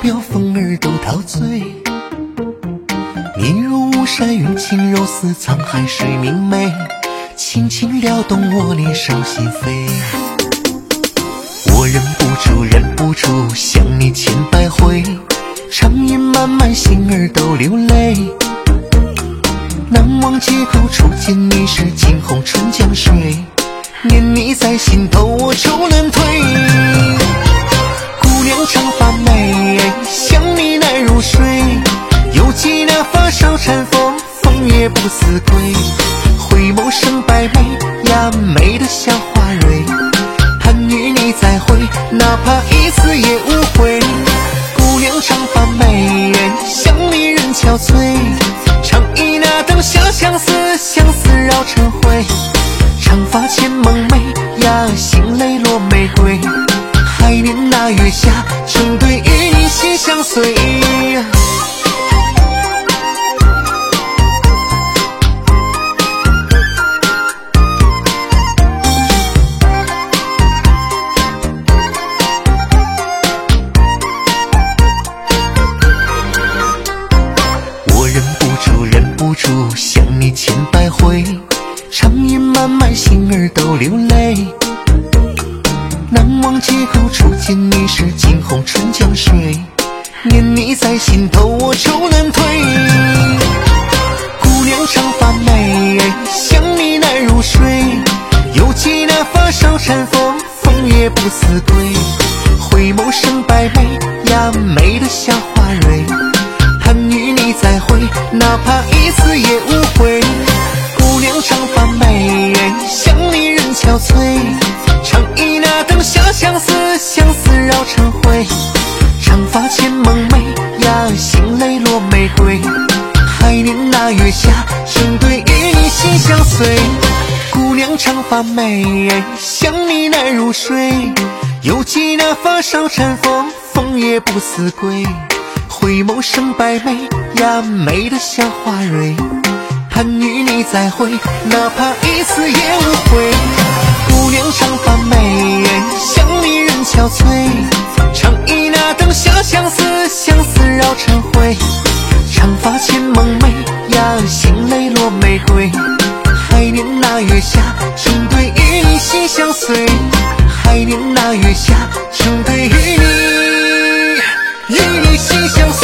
表风儿都陶醉。你如巫山云轻柔似沧海水明媚，轻轻撩动我年少心扉。我忍不住想你千百回，长夜漫漫心儿都流泪。难忘街口初见你时，惊红春江水，念你在心头我愁难退。姑娘长发美，想你难入睡，犹记那发梢缠风，风也不思归。回眸生百媚，雅美的像花蕊，盼与你再会，哪怕一次也无悔。姑娘长发美，想你人憔悴，长倚那灯下相思，相思绕成灰。长发牵梦寐，呀，心泪落玫瑰。还念那月下，成对与你心相随。忍不住想你千百回，长夜漫漫心儿都流泪。难忘街口初见你时，惊红春江水，念你在心头我愁难退。姑娘长发美，想你难入睡，犹记那发梢缠风，风也不思归。回眸生百媚，雅美的像花蕊，盼与你再会，哪怕一次也无悔。姑娘长发美，想你人憔悴，长倚那灯下相思，相思绕成灰。长发牵梦寐，呀，心泪落玫瑰。还念那月下，成对与你心相随。姑娘长发美，想你难入睡，犹记那发梢缠风，风也不思归。回眸生百媚，雅美的像花蕊，盼与你再会，哪怕一次也无悔。姑娘长发美，想你人憔悴，长倚那灯下相思，相思绕成灰。长发牵梦寐，呀，心泪落玫瑰。还念那月下，成对与你心相随。还念那月下，成对与你心相随。